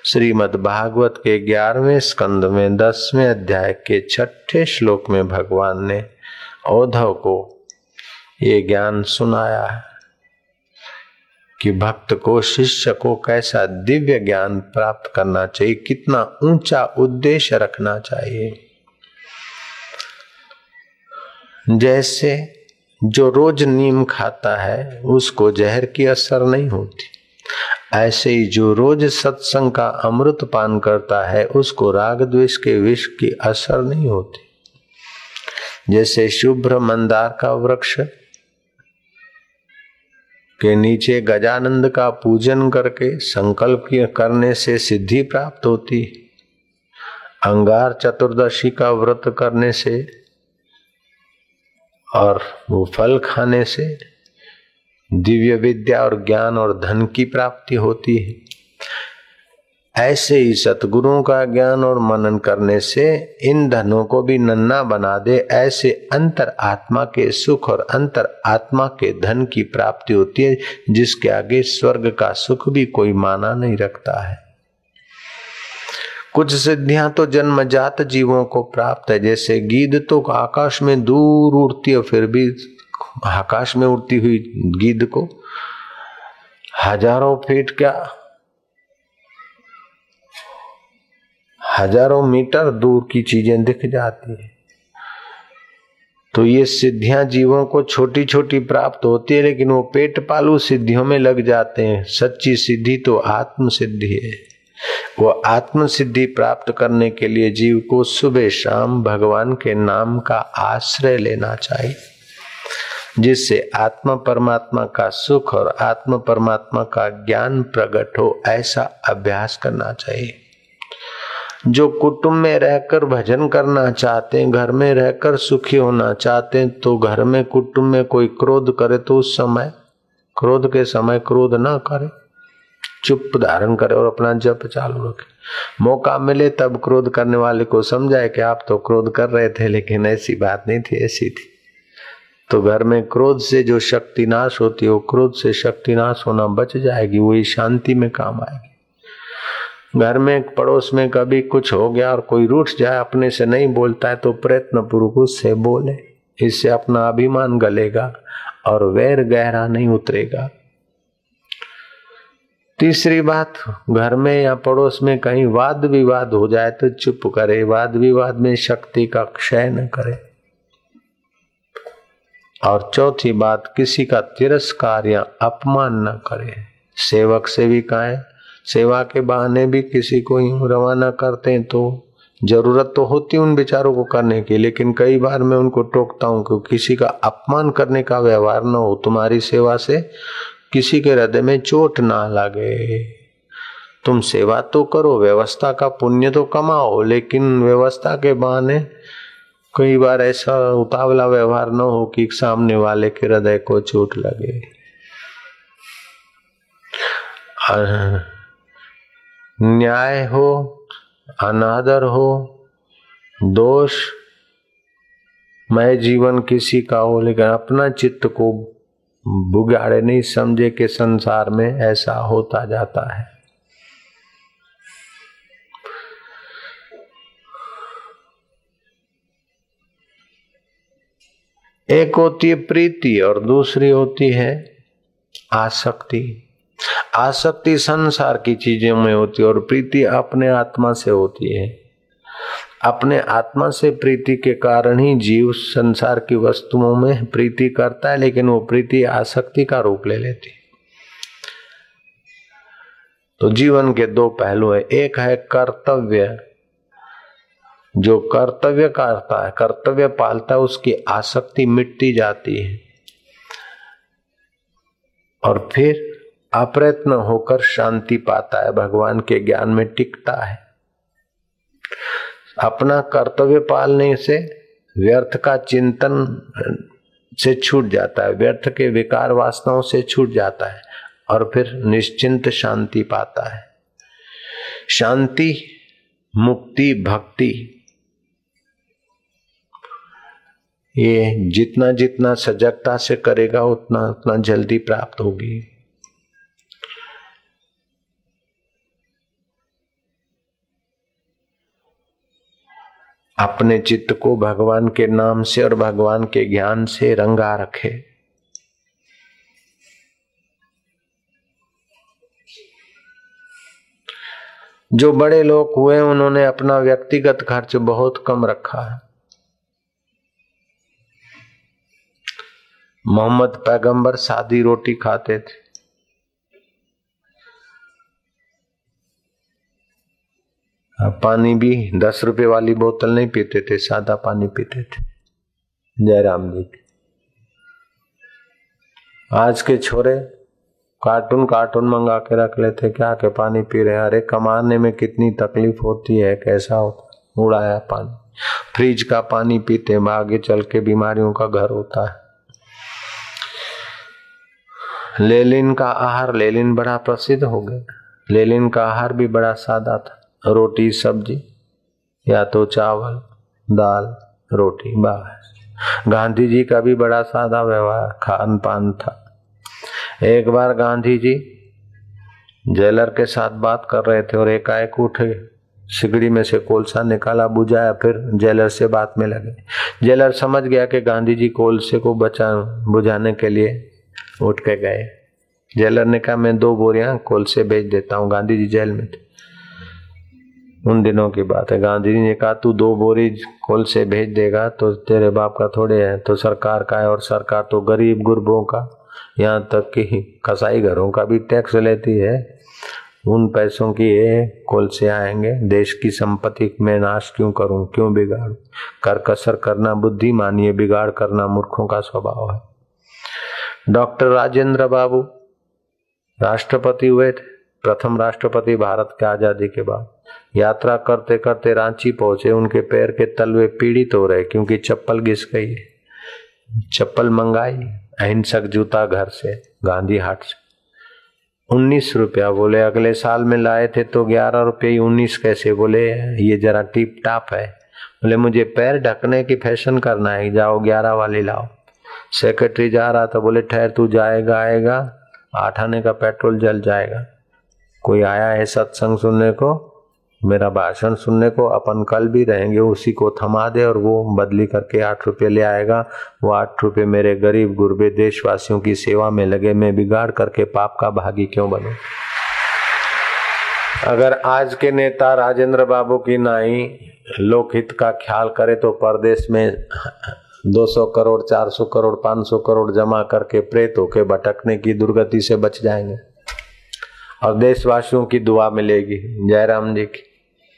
श्रीमद् भागवत के 11वें स्कंद में 10वें अध्याय के 6ठे श्लोक में भगवान ने औद्धव को ये ज्ञान सुनाया है कि भक्त को, शिष्य को कैसा दिव्य ज्ञान प्राप्त करना चाहिए, कितना ऊंचा उद्देश्य रखना चाहिए। जैसे जो रोज नीम खाता है उसको जहर की असर नहीं होती, ऐसे ही जो रोज सत्संग का अमृत पान करता है उसको राग द्वेष के विष की असर नहीं होती। जैसे शुभ्र मंदार का वृक्ष के नीचे गजानंद का पूजन करके संकल्प करने से सिद्धि प्राप्त होती, अंगार चतुर्दशी का व्रत करने से और वो फल खाने से दिव्य विद्या और ज्ञान और धन की प्राप्ति होती है। ऐसे ही सतगुरुओं का ज्ञान और मनन करने से इन धनों को भी नन्हा बना दे, ऐसे अंतर आत्मा के सुख और अंतर आत्मा के धन की प्राप्ति होती है, जिसके आगे स्वर्ग का सुख भी कोई माना नहीं रखता है। कुछ सिद्धियां तो जन्मजात जीवों को प्राप्त है, जैसे गीद तो आकाश में दूर उड़ती है, फिर भी आकाश में उड़ती हुई गीद को हजारों फीट क्या हजारों मीटर दूर की चीजें दिख जाती है। तो ये सिद्धियां जीवों को छोटी छोटी प्राप्त होती है, लेकिन वो पेट पालू सिद्धियों में लग जाते हैं। सच्ची सिद्धि तो आत्म सिद्धि है। वो आत्म सिद्धि प्राप्त करने के लिए जीव को सुबह शाम भगवान के नाम का आश्रय लेना चाहिए, जिससे आत्मा परमात्मा का सुख और आत्मा परमात्मा का ज्ञान प्रकट हो, ऐसा अभ्यास करना चाहिए। जो कुटुंब में रहकर भजन करना चाहते हैं, घर में रहकर सुखी होना चाहते हैं, तो घर में कुटुंब में कोई क्रोध करे तो उस समय क्रोध के समय क्रोध ना करे, चुप धारण करे और अपना जप चालू रखे। मौका मिले तब क्रोध करने वाले को समझाए कि आप तो क्रोध कर रहे थे, लेकिन ऐसी बात नहीं थी, ऐसी थी। तो घर में क्रोध से जो शक्ति नाश होती है, वो क्रोध से शक्ति नाश होना बच जाएगी, वही शांति में काम आएगी। घर में पड़ोस में कभी कुछ हो गया और कोई रूठ जाए, अपने से नहीं बोलता है, तो प्रयत्न पूर्वक उससे बोले, इससे अपना अभिमान गलेगा और वैर गहरा नहीं उतरेगा। तीसरी बात, घर में या पड़ोस में कहीं वाद विवाद हो जाए तो चुप करे, वाद विवाद में शक्ति का क्षय न करे। और चौथी बात, किसी का तिरस्कार या अपमान न करे। सेवक सेविकाएं सेवा के बहाने भी किसी को यूं रवाना करते हैं, तो जरूरत तो होती उन बेचारों को करने की, लेकिन कई बार मैं उनको टोकता हूं कि किसी का अपमान करने का व्यवहार न हो, तुम्हारी सेवा से किसी के हृदय में चोट ना लगे। तुम सेवा तो करो, व्यवस्था का पुण्य तो कमाओ, लेकिन व्यवस्था के बहाने कई बार ऐसा उतावला व्यवहार न हो कि सामने वाले के हृदय को चोट लगे। न्याय हो, अनादर हो, दोष मैं जीवन किसी का हो, लेकिन अपना चित्त को बुगाड़े नहीं, समझे कि संसार में ऐसा होता जाता है। एक होती है प्रीति और दूसरी होती है आसक्ति। आसक्ति संसार की चीजों में होती है और प्रीति अपने आत्मा से होती है। अपने आत्मा से प्रीति के कारण ही जीव संसार की वस्तुओं में प्रीति करता है, लेकिन वो प्रीति आसक्ति का रूप ले लेती। तो जीवन के दो पहलू है, एक है कर्तव्य, जो कर्तव्य करता है, कर्तव्य पालता है, उसकी आसक्ति मिटती जाती है और फिर अप्रयत्न होकर शांति पाता है, भगवान के ज्ञान में टिकता है। अपना कर्तव्य पालने से व्यर्थ का चिंतन से छूट जाता है, व्यर्थ के विकार वासनाओं से छूट जाता है और फिर निश्चिंत शांति पाता है। शांति, मुक्ति, भक्ति, ये जितना जितना सजगता से करेगा उतना उतना जल्दी प्राप्त होगी। अपने चित्त को भगवान के नाम से और भगवान के ज्ञान से रंगा रखे। जो बड़े लोग हुए उन्होंने अपना व्यक्तिगत खर्च बहुत कम रखा है। मोहम्मद पैगंबर सादी रोटी खाते थे, पानी भी 10 रुपए वाली बोतल नहीं पीते थे, सादा पानी पीते थे। जयराम जी। आज के छोरे कार्टून मंगा के रख लेते, क्या के पानी पी रहे। अरे कमाने में कितनी तकलीफ होती है, कैसा होता, उड़ाया पानी। फ्रिज का पानी पीते, आगे चल के बीमारियों का घर होता है। लेनिन का आहार, लेनिन बड़ा प्रसिद्ध हो गया। लेनिन का आहार भी बड़ा सादा था, रोटी सब्जी या तो चावल दाल रोटी बस। गांधी जी का भी बड़ा सादा व्यवहार खान पान था। एक बार गांधी जी जेलर के साथ बात कर रहे थे और एकाएक उठे, सिगड़ी में से कोलसा निकाला, बुझाया, फिर जेलर से बात में लगे। जेलर समझ गया कि गांधी जी कोलसे को बुझाने के लिए उठ के गए। जेलर ने कहा मैं 2 बोरियां कोलसे भेज देता हूं। गांधी जी जेल में थे, उन दिनों की बात है। गांधी जी ने कहा तू 2 बोरी कोलसे भेज देगा तो तेरे बाप का थोड़े है, तो सरकार का है, और सरकार तो गरीब गुरबों का, यहाँ तक कि कसाई घरों का भी टैक्स लेती है। उन पैसों की ये कोलसे आएंगे, देश की संपत्ति में नाश क्यों करूं, क्यों बिगाड़ूं। कर कसर करना बुद्धि मानिए, बिगाड़ करना मूर्खों का स्वभाव है। डॉक्टर राजेंद्र बाबू राष्ट्रपति हुए थे, प्रथम राष्ट्रपति भारत के आजादी के बाद। यात्रा करते करते रांची पहुंचे, उनके पैर के तलवे पीड़ित हो रहे क्योंकि चप्पल घिस गई है। चप्पल मंगाई, अहिंसक जूता घर से, गांधी हाट से, 19 रुपया। बोले अगले साल में लाए थे तो 11 रुपये, 19 कैसे? बोले ये जरा टिप टाप है। बोले मुझे पैर ढकने की फैशन करना है, जाओ 11 वाली लाओ। सेक्रेटरी जा रहा था, बोले ठहर तू जाएगा आएगा, 8 आने का पेट्रोल जल जाएगा। कोई आया है सत्संग सुनने को, मेरा भाषण सुनने को, अपन कल भी रहेंगे, उसी को थमा दे और वो बदली करके 8 रुपये ले आएगा। वो 8 रुपये मेरे गरीब गुरबे देशवासियों की सेवा में लगे, मैं बिगाड़ करके पाप का भागी क्यों बनूं? अगर आज के नेता राजेंद्र बाबू की नाई लोकहित का ख्याल करे तो परदेश में 200 करोड़ 400 करोड़ 500 करोड़ जमा करके प्रेत होके भटकने की दुर्गति से बच जाएंगे और देशवासियों की दुआ मिलेगी। जयराम जी की।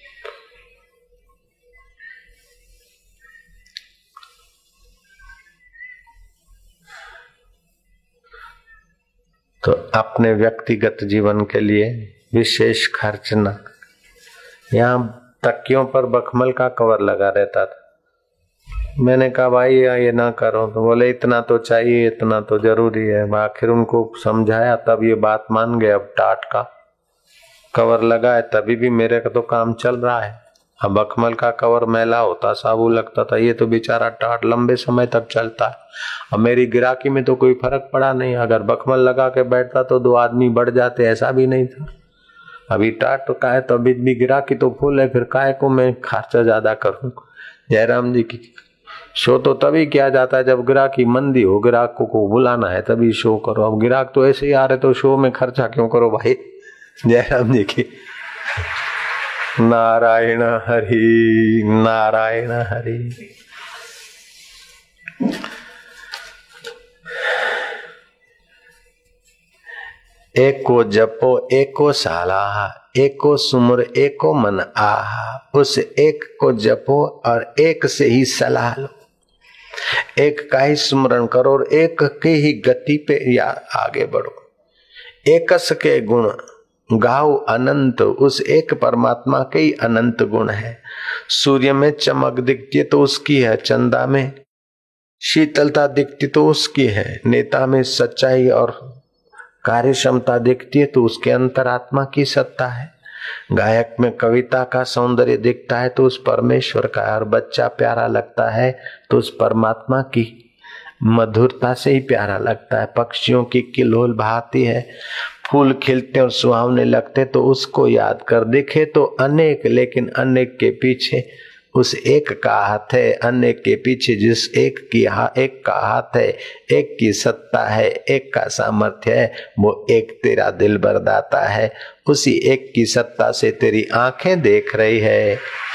तो अपने व्यक्तिगत जीवन के लिए विशेष खर्च न। यहाँ तकियों पर बखमल का कवर लगा रहता था। मैंने कहा भाई ये ना करो, तो बोले इतना तो चाहिए, इतना तो जरूरी है। आखिर उनको समझाया तब ये बात मान गए। अब टाट का कवर लगा है तभी भी मेरे का तो काम चल रहा है। अब बखमल का कवर मैला होता, साबु लगता था, ये तो बेचारा टाट लंबे समय तक चलता है। अब मेरी गिराकी में तो कोई फर्क पड़ा नहीं। अगर बखमल लगा के बैठता तो 2 आदमी बढ़ जाते, ऐसा भी नहीं था। अभी टाट का है तो अभी भी गिराकी तो फुल है, फिर काहे को मैं खर्चा ज्यादा करूं। जयराम जी की शो तो तभी किया जाता है जब ग्राहकी मंदी हो, ग्राहकों को बुलाना है तभी शो करो। अब ग्राहक तो ऐसे ही आ रहे तो शो में खर्चा क्यों करो भाई। जयराम जी की। नारायण हरि नारायण हरि। एको जपो एको साला, एको सुमर एको मन आहा। उस एक को जपो और एक से ही सलाह लो। एक का ही स्मरण करो और एक की ही गति पे या आगे बढ़ो। एकस के गुण गाओ अनंत, उस एक परमात्मा के ही अनंत गुण है। सूर्य में चमक दिखती है तो उसकी है, चंदा में शीतलता दिखती तो उसकी है, नेता में सच्चाई और कार्य क्षमता दिखती है तो उसके अंतरात्मा की सत्ता है। गायक में कविता का सौंदर्य दिखता है तो उस परमेश्वर का, और बच्चा प्यारा लगता है तो उस परमात्मा की मधुरता से ही प्यारा लगता है। पक्षियों की किलोल बहाती है, फूल खिलते और सुहावने लगते तो उसको याद कर। दिखे तो अनेक, लेकिन अनेक के पीछे उस एक का हाथ है, अनेक के पीछे जिस एक का हाथ है, एक की सत्ता है, एक का सामर्थ्य है, वो एक तेरा दिल बरदाता है। उसी एक की सत्ता से तेरी आंखें देख रही है,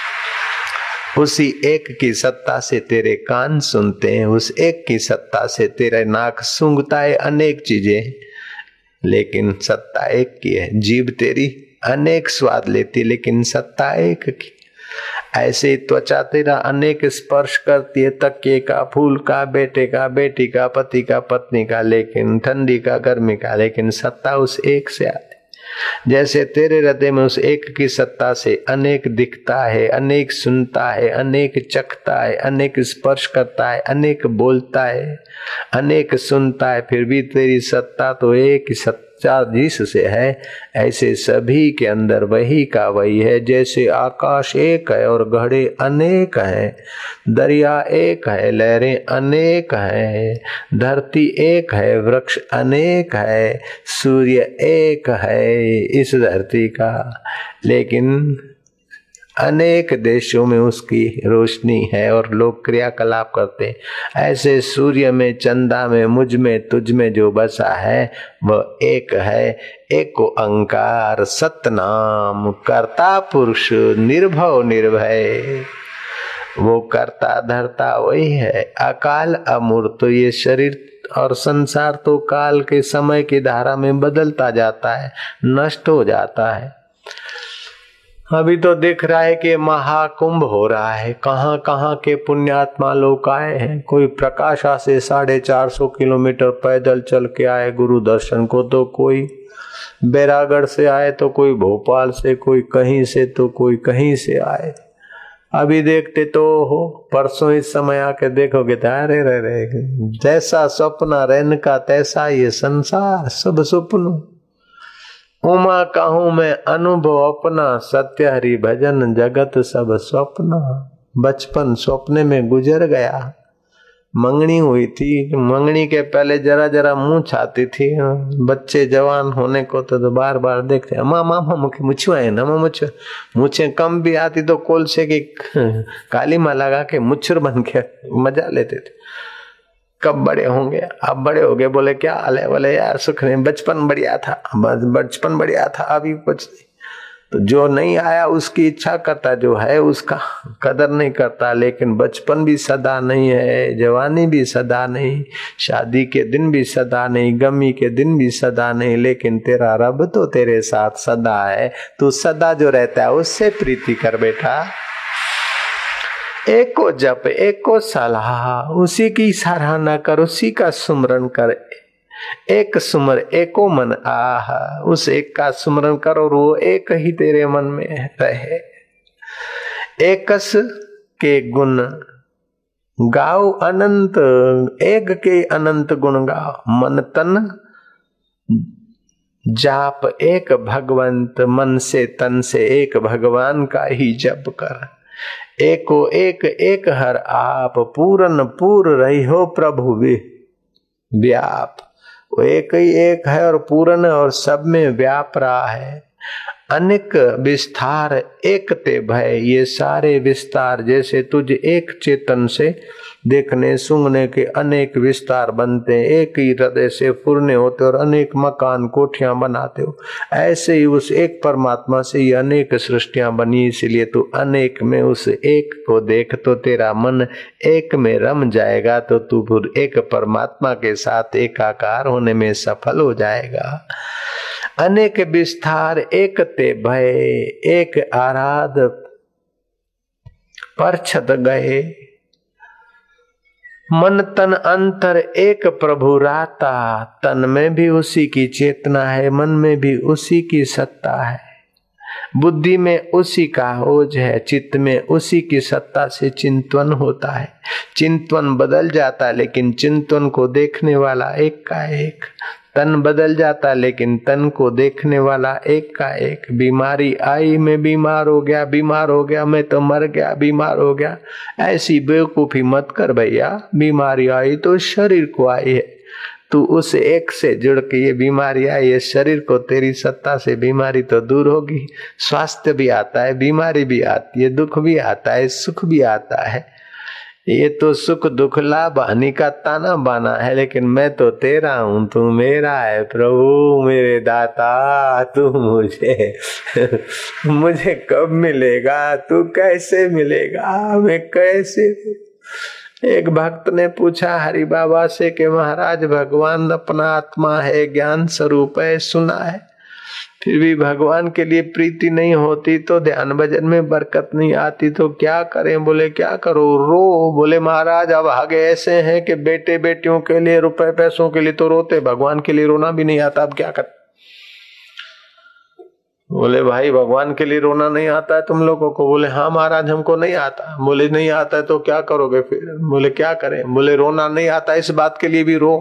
उसी एक की सत्ता से तेरे कान सुनते हैं, उस एक की सत्ता से तेरा नाक सूंघता है अनेक चीजें, लेकिन सत्ता एक की है। जीभ तेरी अनेक स्वाद लेती, लेकिन सत्ता एक की। ऐसे त्वचा तेरा अनेक स्पर्श करती है, तकिए का, फूल का, बेटे का, बेटी का, पति का, पत्नी का, लेकिन ठंडी का, गर्मी का, लेकिन सत्ता उस एक से आती। जैसे तेरे हृदय में उस एक की सत्ता से अनेक दिखता है, अनेक सुनता है, अनेक चखता है, अनेक स्पर्श करता है, अनेक बोलता है, अनेक सुनता है, फिर भी तेरी सत्ता तो एक ही सत्ता जिससे है। ऐसे सभी के अंदर वही का वही है। जैसे आकाश एक है और घड़े अनेक हैं, दरिया एक है, लहरें अनेक हैं, धरती एक है, वृक्ष अनेक है, सूर्य एक है इस धरती का, लेकिन अनेक देशों में उसकी रोशनी है और लोग क्रियाकलाप करते हैं। ऐसे सूर्य में, चंदा में, मुझ में, तुझ में जो बसा है वह एक है। एको अंकार सतनाम, कर्ता पुरुष निर्भव निर्भय। वो कर्ता धर्ता वही है, अकाल अमूर्त। ये शरीर और संसार तो काल के समय की धारा में बदलता जाता है, नष्ट हो जाता है। अभी तो दिख रहा है कि महाकुंभ हो रहा है, कहां कहां के पुण्यात्मा लोग आए हैं। कोई प्रकाशा से 450 किलोमीटर पैदल चल के आए गुरु दर्शन को, तो कोई बैरागढ़ से आए, तो कोई भोपाल से, कोई कहीं से, तो कोई कहीं से आए। अभी देखते तो हो, परसों इस समय आके देखोगे तो अरे रे, जैसा स्वप्न रहन का तैसा ये संसार, सब स्वप्न। उमा कहूँ मैं अनुभव अपना, सत्य हरि भजन जगत सब स्वप्न। बचपन स्वप्ने में गुजर गया। मंगनी हुई थी, मंगनी के पहले जरा जरा मुंह छाती थी। बच्चे जवान होने को तो बार बार देखते, मामा मुखे मुछुआए ना, मुछे कम भी आती तो कोलसे की काली माँ लगा के मुच्छर बन के मजा लेते थे। कब बड़े होंगे? अब बड़े हो गए। बोले क्या हाल है? बोले यार सुख नहीं, बचपन बढ़िया था, बचपन बढ़िया था, अभी कुछ नहीं। तो जो नहीं आया उसकी इच्छा करता, जो है उसका कदर नहीं करता। लेकिन बचपन भी सदा नहीं है, जवानी भी सदा नहीं, शादी के दिन भी सदा नहीं, गमी के दिन भी सदा नहीं, लेकिन तेरा रब तो तेरे साथ सदा है। तू सदा जो रहता है उससे प्रीति कर बेटा। एको जप एको सलाह, उसी की सराहना कर, उसी का सुमरन कर। एक सुमर एको मन आह, उस एक का सुमरन कर और वो एक ही तेरे मन में रहे। एकस के गुण गाओ अनंत, एक के अनंत गुण गाओ। मन तन जाप एक भगवंत, मन से तन से एक भगवान का ही जप कर। एको एक एक हर आप, पूरन पूर रही हो प्रभु व्याप। वो एक ही एक है और पूर्ण और सब में व्याप रहा है। अनेक विस्तार एक ते भय, ये सारे विस्तार जैसे तुझ एक चेतन से देखने सूंघने के अनेक विस्तार बनते हैं, एक ही हृदय से पूर्ण होते और अनेक मकान कोठियां बनाते हो, ऐसे ही उस एक परमात्मा से ये अनेक सृष्टियां बनी। इसलिए तू अनेक में उस एक को देख तो तेरा मन एक में रम जाएगा, तो तू फिर एक परमात्मा के साथ एकाकार होने में सफल हो जाएगा। अनेक विस्तार एक ते भय, एक आराध परछत गए। मन तन अंतर एक प्रभु राता, तन में भी उसी की चेतना है, मन में भी उसी की सत्ता है, बुद्धि में उसी का ओज है, चित्त में उसी की सत्ता से चिंतन होता है। चिंतन बदल जाता है लेकिन चिंतन को देखने वाला एक का एक। तन बदल जाता लेकिन तन को देखने वाला एक का एक। बीमारी आई, मैं बीमार हो गया, मैं तो मर गया, बीमार हो गया, ऐसी बेवकूफी मत कर भैया। बीमारी आई तो शरीर को आई है, तू उस एक से जुड़ के ये बीमारी आई, ये शरीर को तेरी सत्ता से बीमारी तो दूर होगी। स्वास्थ्य भी आता है, बीमारी भी आती है, दुख भी आता है, सुख भी आता है। ये तो सुख दुख लाभ हानि का ताना बाना है, लेकिन मैं तो तेरा हूं, तू मेरा है प्रभु मेरे दाता। तू मुझे कब मिलेगा, तू कैसे मिलेगा, मैं कैसे। एक भक्त ने पूछा हरि बाबा से कि महाराज भगवान अपना आत्मा है, ज्ञान स्वरूप है, सुना है, फिर भी भगवान के लिए प्रीति नहीं होती तो ध्यान भजन में बरकत नहीं आती, तो क्या करें? बोले क्या करो, रो। बोले महाराज अब आगे ऐसे हैं कि बेटे बेटियों के लिए, रुपए पैसों के लिए तो रोते, भगवान के लिए रोना भी नहीं आता, अब क्या कर। बोले भाई भगवान के लिए रोना नहीं आता है तुम लोगों को? बोले हाँ महाराज हमको नहीं आता। बोले नहीं आता है तो क्या करोगे फिर? बोले क्या करें? बोले रोना नहीं आता इस बात के लिए भी रो।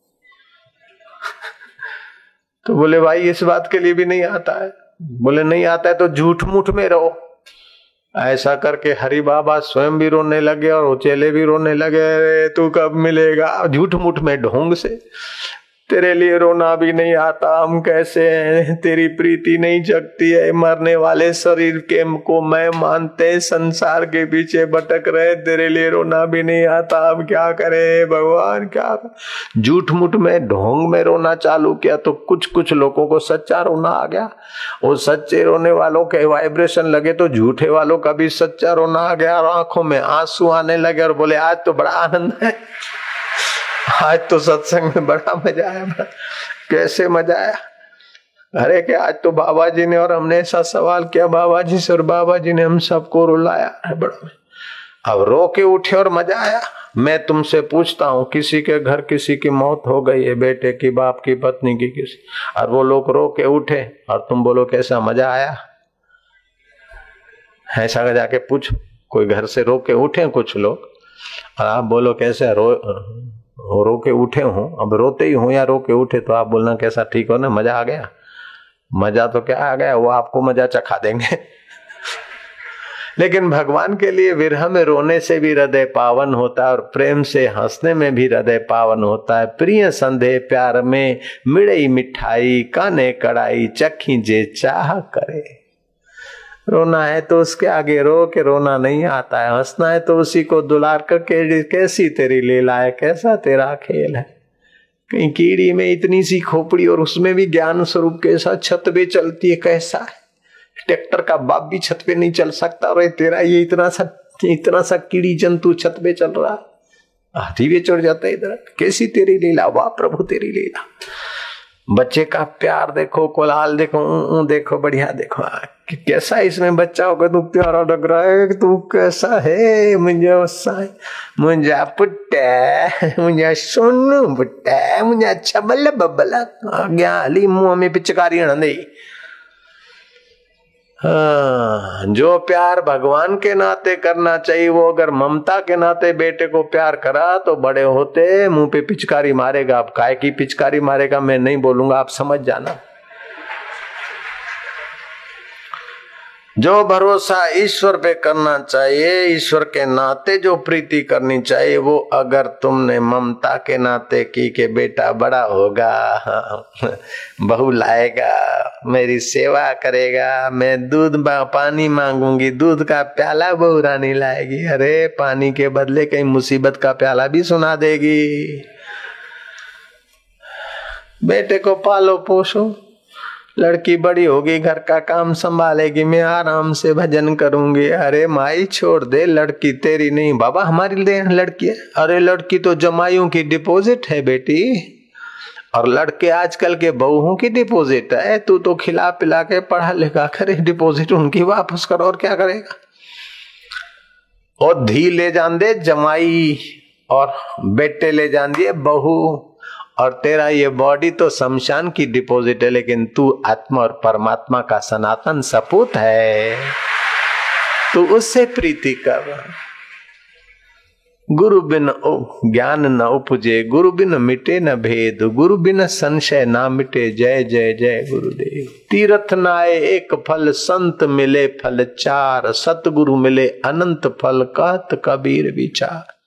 तो बोले भाई इस बात के लिए भी नहीं आता है? बोले नहीं आता है तो झूठ मूठ में रहो। ऐसा करके हरि बाबा स्वयं भी रोने लगे और चेले भी रोने लगे, तू कब मिलेगा? झूठ मूठ में ढोंग से तेरे लिए रोना भी नहीं आता, हम कैसे हैं? तेरी प्रीति नहीं जगती है, मरने वाले शरीर के को मैं मानते संसार के पीछे भटक रहे, तेरे लिए रोना भी नहीं आता, अब क्या करे भगवान क्या? झूठ मूठ में ढोंग में रोना चालू किया तो कुछ कुछ लोगों को सच्चा रोना आ गया। वो सच्चे रोने वालों के वाइब्रेशन लगे तो झूठे वालों का भी सच्चा रोना आ गया और आंखों में आंसू आने लगे और बोले आज तो बड़ा आनंद है, आज तो सत्संग में बड़ा मजा आया। कैसे मजा आया? अरे कि आज तो बाबा जी ने और हमने ऐसा सवाल किया बाबा जी से और बाबा जी ने हम सबको रुलाया है बड़ा। अब रो के उठे और मजा आया। मैं तुमसे पूछता हूँ, किसी के घर किसी की मौत हो गई है, बेटे की, बाप की, पत्नी की, किसी, और वो लोग रो के उठे और तुम बोलो कैसा मजा आया? ऐसा जाके पूछो, कोई घर से रो के उठे कुछ लोग और आप बोलो कैसे रो के उठे हो। अब रोते ही हो या रो के उठे तो आप बोलना कैसा, ठीक हो ना, मजा आ गया? मजा तो क्या आ गया, वो आपको मजा चखा देंगे। लेकिन भगवान के लिए विरह में रोने से भी हृदय पावन होता है और प्रेम से हंसने में भी हृदय पावन होता है। प्रिय संधे प्यार में मिड़ई मिठाई, काने कड़ाई, चखी जे चाह करे। रोना है तो उसके आगे रो के रोना नहीं आता है, हंसना है तो उसी को दुलार करके कैसी तेरी लीला है, कैसा तेरा खेल है। कहीं कीड़ी में इतनी सी खोपड़ी और उसमें भी ज्ञान स्वरूप कैसा, छत पे चलती है कैसा है। ट्रैक्टर का बाप भी छत पे नहीं चल सकता और तेरा ये इतना सा कीड़ी जंतु छत पे चल रहा है, हाथी भी चढ़ जाता है इधर। कैसी तेरी लीला, वाह प्रभु तेरी लीला। बच्चे का प्यार देखो, कोलाहल देखो, देखो बढ़िया देखो कि कैसा इसमें बच्चा होगा तो प्यारा लग रहा है। तू कैसा है मुझा पुट्टा, मुझा सोनू पुट्टा, मुझा अच्छा बल्ला बब्बला गया अली मुंह में पिचकारी नहीं। हाँ, जो प्यार भगवान के नाते करना चाहिए वो अगर ममता के नाते बेटे को प्यार करा तो बड़े होते मुंह पे पिचकारी मारेगा। आप काय की पिचकारी मारेगा मैं नहीं बोलूंगा, आप समझ जाना। जो भरोसा ईश्वर पे करना चाहिए, ईश्वर के नाते जो प्रीति करनी चाहिए, वो अगर तुमने ममता के नाते की कि बेटा बड़ा होगा, बहू लाएगा, मेरी सेवा करेगा, मैं दूध पानी मांगूंगी, दूध का प्याला बहू रानी लाएगी, अरे पानी के बदले कहीं मुसीबत का प्याला भी सुना देगी। बेटे को पालो पोसो, लड़की बड़ी होगी घर का काम संभालेगी, मैं आराम से भजन करूंगी। अरे माई छोड़ दे, लड़की तेरी नहीं बाबा हमारी लड़की है। अरे लड़की तो जमाइयों की डिपॉजिट है बेटी, और लड़के आजकल के बहुओं की डिपॉजिट है। तू तो खिला पिला के पढ़ा लिखा करे, डिपॉजिट उनकी वापस करो और क्या करेगा। और धी ले जान दे जमाई और बेटे ले जान दिए बहू, और तेरा ये बॉडी तो शमशान की डिपॉजिट है, लेकिन तू आत्मा और परमात्मा का सनातन सपूत है, तू उससे प्रीति कर। गुरु बिन ज्ञान न उपजे, गुरु बिन मिटे न भेद, गुरु बिन संशय ना मिटे, जय जय जय गुरुदेव। तीर्थ नाए एक फल, संत मिले फल चार, सतगुरु मिले अनंत फल, कहत कबीर विचार।